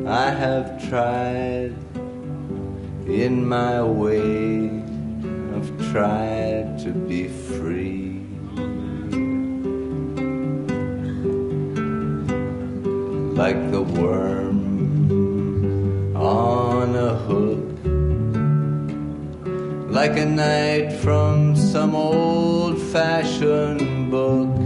I have tried in my way, I've tried to be free. Like the worm on a hook, like a knight from some old-fashioned book.